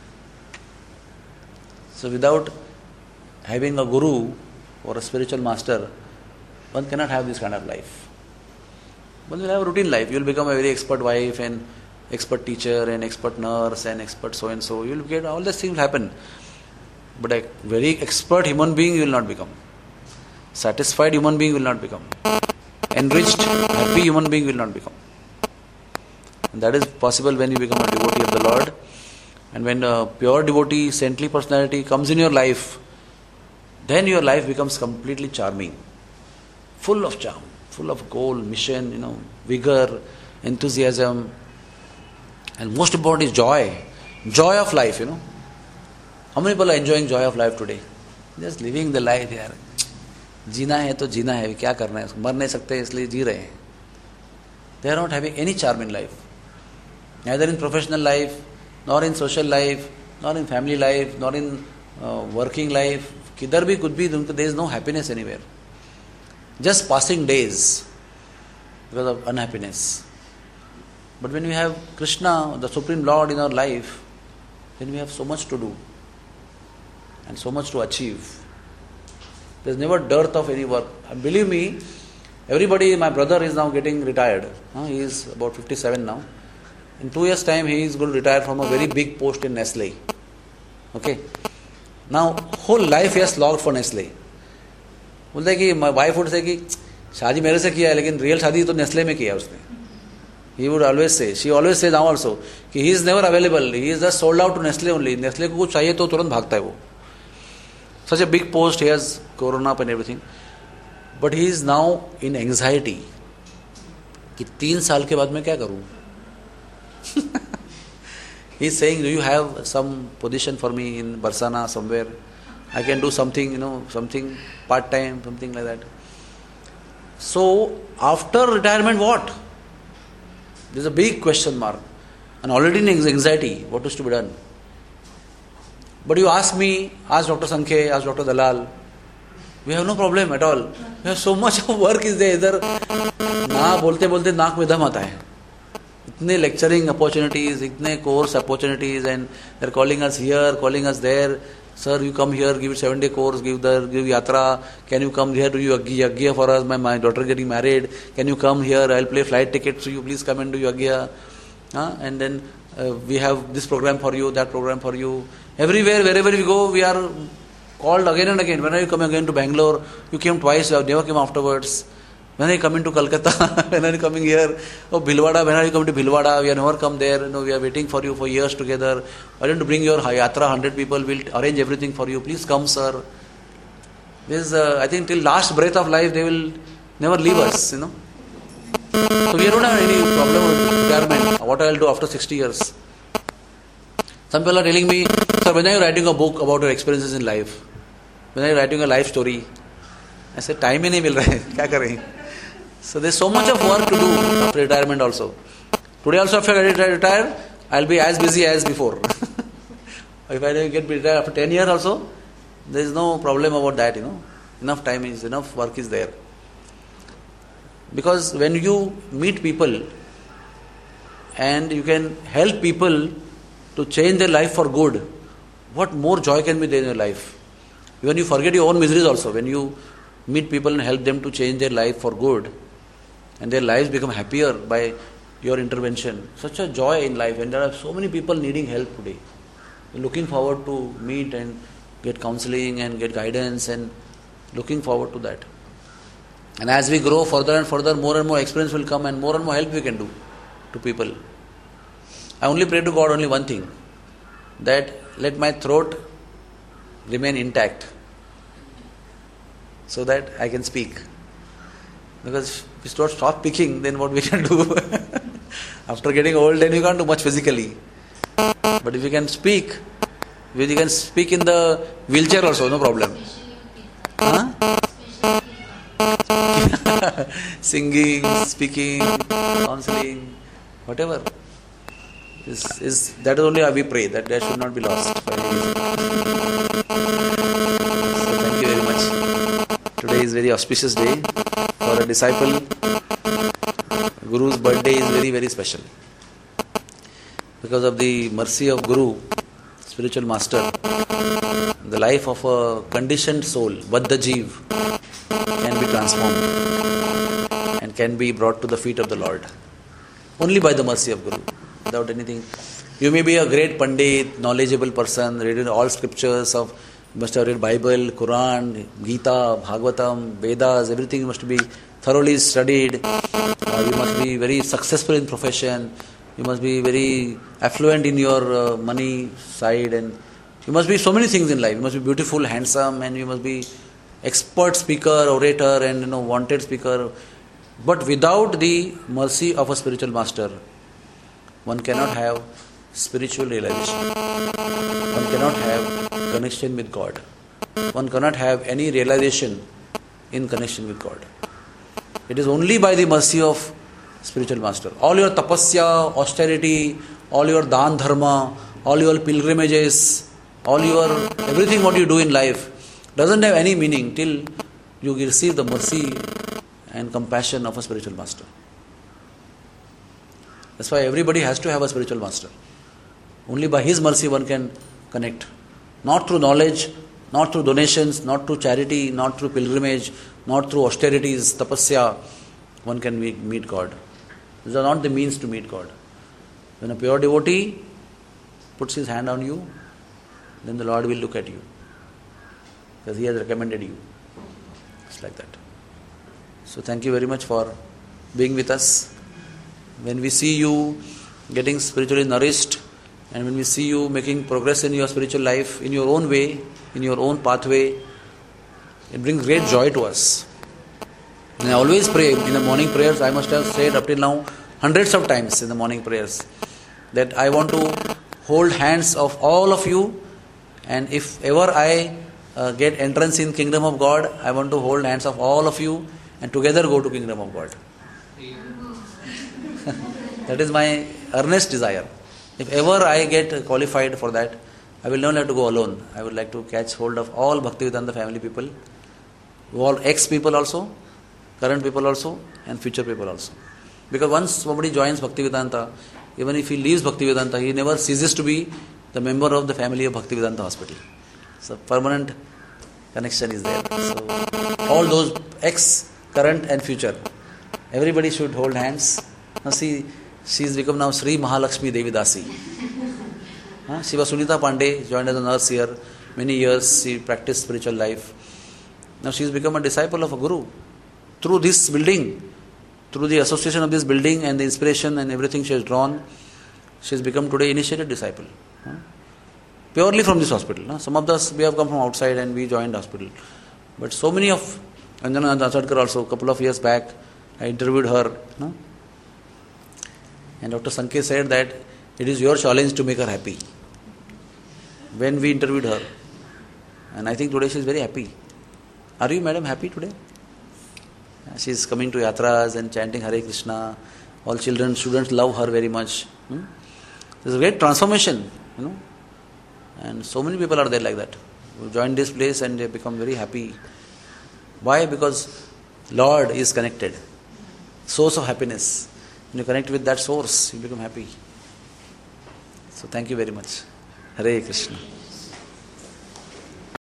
So without having a guru or a spiritual master, one cannot have this kind of life. One will have a routine life. You will become a very expert wife and expert teacher and expert nurse and expert so and so. You will get all these things will happen. But a very expert human being you will not become. Satisfied human being will not become. Enriched, happy human being will not become. And that is possible when you become a devotee of the Lord. And when a pure devotee, saintly personality comes in your life, then your life becomes completely charming, full of charm, full of goal, mission, you know, vigor, enthusiasm, and most important is joy. Joy of life, you know. How many people are enjoying joy of life today? Just living the life, यार. जीना है तो जीना है, क्या करना है? मर नहीं सकते इसलिए जी रहे हैं. They are not having any charm in life. Neither in professional life, nor in social life, nor in family life, nor in uh, working life. किधर भी कुछ भी, there is no happiness anywhere. Just passing days because of unhappiness. But when we have Krishna, the Supreme Lord in our life, then we have so much to do and so much to achieve. There is never dearth of any work. And believe me, everybody, my brother is now getting retired. Uh, he is about fifty-seven now. In two years' time, he is going to retire from a very big post in Nestle. Okay. Now, whole life he has slogged for Nestle. बोलते हैं कि my wife would say कि शादी मेरे से किया है, लेकिन real शादी तो नेस्ले में किया उसने. He would always say, she always says now also, कि he is never available. He is just sold out to Nestle only. Nestle को कुछ चाहिए तो तुरंत भागता है वो. Such a big post, he has grown up and everything. But he is now in anxiety. कि तीन साल के बाद मैं क्या करूँ? He is saying, do you have some position for me in Barsana somewhere? I can do something, you know, something part-time, something like that. So, after retirement, what? There is a big question mark. And already in anxiety, what is to be done? But you ask me, ask Doctor Sankhe, ask Doctor Dalal, we have no problem at all. We have so much of work is there. इधर ना बोलते बोलते नाक में दम आता है. इतने lecturing opportunities, इतने course opportunities, and they're calling us here, calling us there. Sir, you come here, give seven day course, give the give yatra. Can you come here to do yagya for us? My, my daughter getting married. Can you come here? I'll pay flight tickets so you please come and do yagya. Huh? And then uh, we have this program for you, that program for you. Everywhere, wherever we go, we are called again and again. When are you coming again to Bangalore? You came twice, you never came afterwards. When are you coming to Kolkata? When are you coming here? Oh, Bhilwara, when are you coming to Bhilwara? We have never come there. You know, we are waiting for you for years together. Why don't you bring your yatra, one hundred people, we'll arrange everything for you. Please come, sir. This, uh, I think till last breath of life, they will never leave us, you know. So we don't have any problem with retirement. What I will do after sixty years. Some people are telling me, sir, when are you writing a book about your experiences in life? When are you writing a life story? I said, time ही नहीं मिल रहा है, क्या करें? So there's so much of work to do after retirement also. Today also after I retire, I'll be as busy as before. If I get retired after ten years also, there is no problem about that, you know. Enough time is, enough work is there. Because when you meet people and you can help people to change their life for good, what more joy can be there in your life? Even you forget your own miseries also. When you meet people and help them to change their life for good, and their lives become happier by your intervention. Such a joy in life, and there are so many people needing help today. Looking forward to meet and get counseling and get guidance, and looking forward to that. And as we grow further and further, more and more experience will come and more and more help we can do to people. I only pray to God only one thing, that let my throat remain intact so that I can speak. Because if we start stop speaking, then what we can do? After getting old, then we can't do much physically. But if you can speak, if you can speak in the wheelchair also, no problem. Huh? Singing, speaking, counseling, whatever. Is, is, that is only how we pray, that that should not be lost for any reason. So thank you very much. Today is very auspicious day for a disciple. Guru's birthday is very, very special. Because of the mercy of Guru, spiritual master, the life of a conditioned soul, Baddha Jeev, can be transformed and can be brought to the feet of the Lord. Only by the mercy of Guru, without anything. You may be a great Pandit, knowledgeable person, reading all scriptures of, you must have read Bible, Quran, Gita, Bhagavatam, Vedas, everything you must be thoroughly studied. Uh, you must be very successful in profession. You must be very affluent in your uh, money side, and you must be so many things in life. You must be beautiful, handsome, and you must be expert speaker, orator, and you know wanted speaker. But without the mercy of a spiritual master, one cannot have spiritual realization. One cannot have connection with God. One cannot have any realization in connection with God. It is only by the mercy of spiritual master. All your tapasya, austerity, all your dan dharma, all your pilgrimages, all your everything what you do in life doesn't have any meaning till you receive the mercy and compassion of a spiritual master. That's why everybody has to have a spiritual master. Only by his mercy one can connect. Not through knowledge, not through donations, not through charity, not through pilgrimage, not through austerities, tapasya, one can meet, meet God. These are not the means to meet God. When a pure devotee puts his hand on you, then the Lord will look at you. Because he has recommended you. It's like that. So thank you very much for being with us. When we see you getting spiritually nourished, and when we see you making progress in your spiritual life, in your own way, in your own pathway, it brings great joy to us. And I always pray in the morning prayers, I must have said up till now hundreds of times in the morning prayers, that I want to hold hands of all of you, and if ever I uh, get entrance in Kingdom of God, I want to hold hands of all of you and together go to Kingdom of God. That is my earnest desire. If ever I get qualified for that, I will not have to go alone. I would like to catch hold of all Bhaktivedanta family people, all ex-people also, current people also, and future people also. Because once somebody joins Bhaktivedanta, even if he leaves Bhaktivedanta, he never ceases to be the member of the family of Bhaktivedanta Hospital. So permanent connection is there. So all those ex, current and future, everybody should hold hands. Now see, she has become now Sri Mahalakshmi Devi Dasi. Huh? She was Sunita Pandey, joined as a nurse here. Many years she practiced spiritual life. Now she has become a disciple of a guru. Through this building, through the association of this building and the inspiration and everything she has drawn, she has become today initiated disciple. Huh? Purely from this hospital. Huh? Some of us, we have come from outside and we joined hospital. But so many of, Anjana Achadkar also, a couple of years back, I interviewed her. Huh? And Doctor Sankhe said that it is your challenge to make her happy. When we interviewed her. And I think today she is very happy. Are you, madam, happy today? She is coming to yatras and chanting Hare Krishna. All children, students love her very much. Hmm? There is a great transformation, you know. And so many people are there like that, who join this place and they become very happy. Why? Because Lord is connected. Source of happiness. When you connect with that source, you become happy. So thank you very much. Hare Krishna.